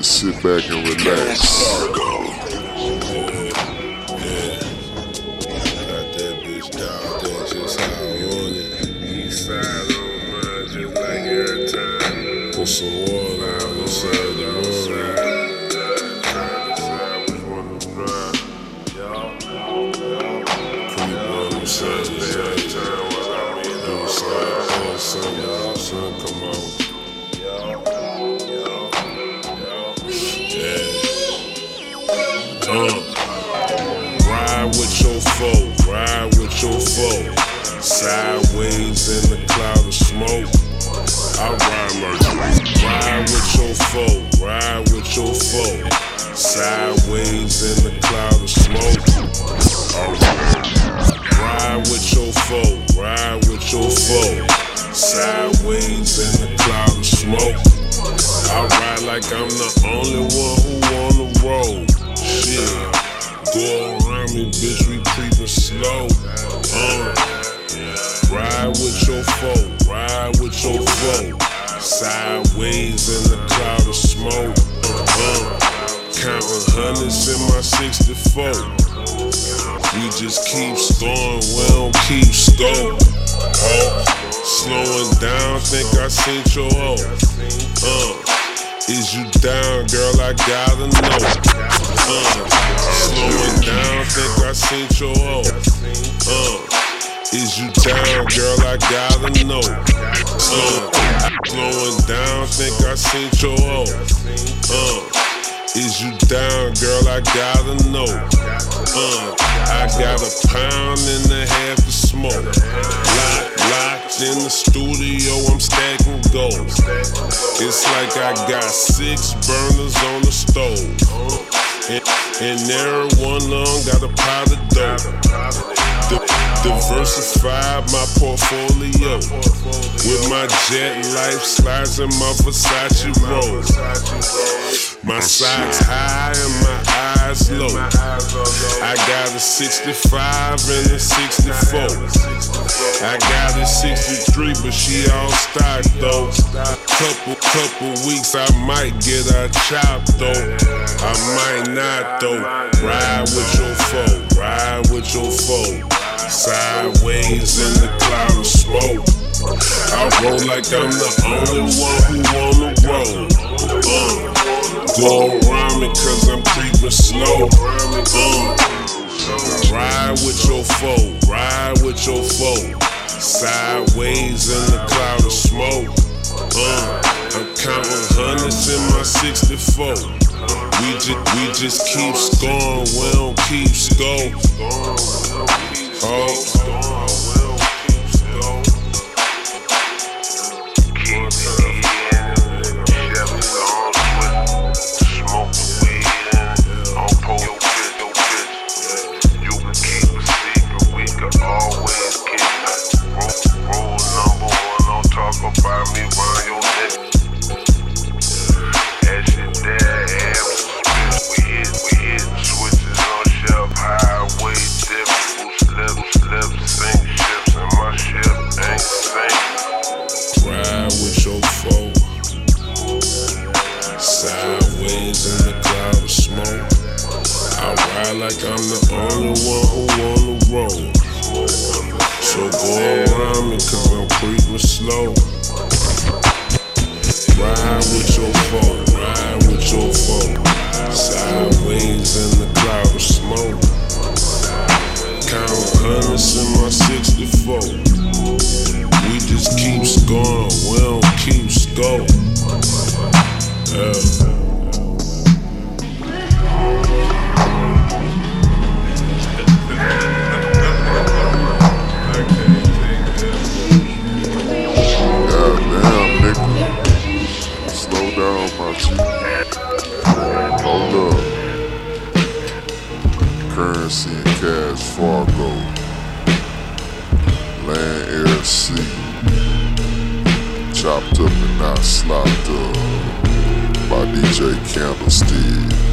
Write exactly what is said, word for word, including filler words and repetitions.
just sit back and relax. Put some water out inside the room. Creep on the side, the side, the side, the sun, the sun come on. Yeah. Uh. Ride with your foe, ride with your foe. Sideways in the cloud of smoke. I ride like ride with your foe, ride with your foe. Sideways in the cloud of smoke. I ride with your foe, ride with your foe. Sideways in the cloud of smoke. I ride like I'm the only one who on the road. Shit, go around me, bitch, we creepin' slow. Uh. Ride with your foe, ride with your foe. Sideways in the cloud of smoke. Uh, counting hundreds in my sixty-four. We just keep scoring, we don't keep score. Uh, slowing down, think I seen your hoe. Uh, is you down, girl? I gotta know. Uh, slowing down, think I seen your hoe. Uh, Is you down, girl? I gotta know. Uh, slowing down, think I seen your hoe. Uh, is you down, girl? I gotta know. Uh, I got a pound and a half of smoke. Lock, locked in the studio, I'm stacking gold. It's like I got six burners on the stove. And, and every one of them got a pot of dough. Diversify my portfolio with my jet life slides and my Versace rolls. My socks high and my eyes low. I got a sixty-five and a sixty-four. I got a sixty-three, but she all stock though. Couple, couple weeks I might get her chopped though. I might not though. Ride with your foe, ride with your foe. Sideways in the cloud of smoke. I roll like I'm the only one who on the road. Uh, go around me cause I'm creeping slow. Uh, ride with your foe, ride with your foe. Sideways in the cloud of smoke. Uh, I'm counting hundreds in my sixty-four. We just, we just keep scoring, we don't keep score. Oh. Sideways in the cloud of smoke. I ride like I'm the only one who on the road. So go around me cause I'm creeping slow. Ride with your foe, ride with your foe. Sideways in the cloud of smoke. Count hundreds in my sixty-four. We just keep scoring, we don't keep score. Yeah. Currency and Cash Fargo, Land, Air, Sea, chopped up and not slopped up by D J Candlestick.